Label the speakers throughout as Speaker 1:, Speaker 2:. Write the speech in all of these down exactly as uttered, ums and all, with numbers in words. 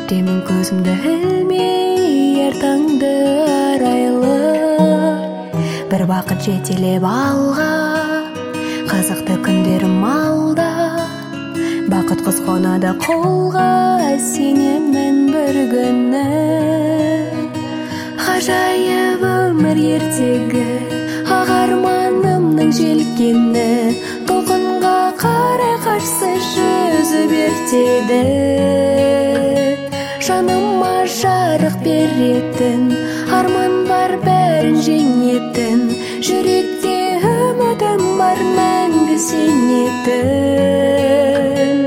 Speaker 1: Күтемін көзімді ілмей әр таңды арайлы, бір бақыт жетелеп алға, қызықты күндерім алда. Бақыт құс қонады қолға, сенемін бір күні. Ғажайып өмір ертегі, ақ арманымның желкені, толқынға қарай қарсы жүзіп ертеді. Жаныма жарық беретін, арман бар бәрін жеңетін, жүректе үмітім бар мәңгі сенетін.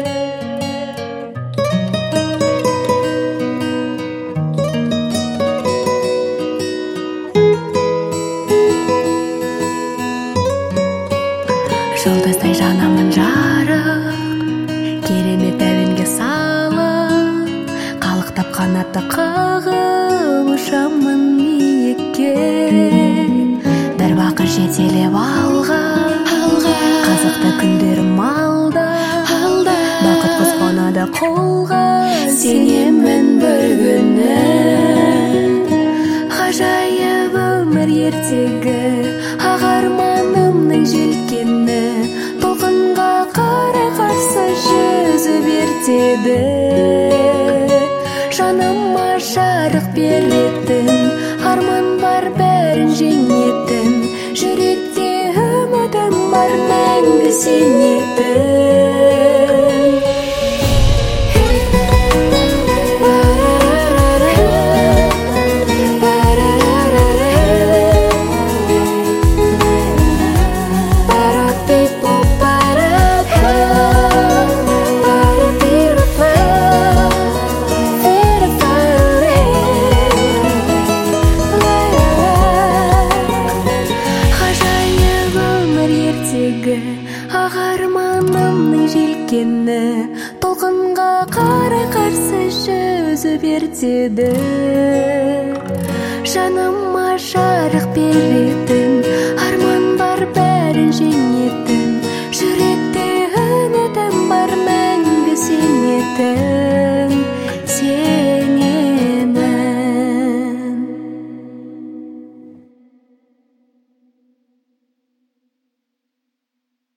Speaker 1: Жұлдыздай жанамын жарық, керемет әуенге салып, қалықтап қанатты қағып ұшамын биікке. Бір бақыт жетелеп алға, қызықты күндерім алда, бақыт құс қонады қолға, сенемін бір күні. Ғажайып өмір ертегі, ақ арманымның желкені, толқынға қарай қарсы жүзіп ертеді. Жаныма жарық беретін, арман бар бәрін жеңетін, жүректе үмітім бар мәңгі сенетін. Ақ арманымның желкені, толқынға қарай қарсы жүзіп ертеді. Жаныма жарық беретін, арман бар бәрін жеңетін,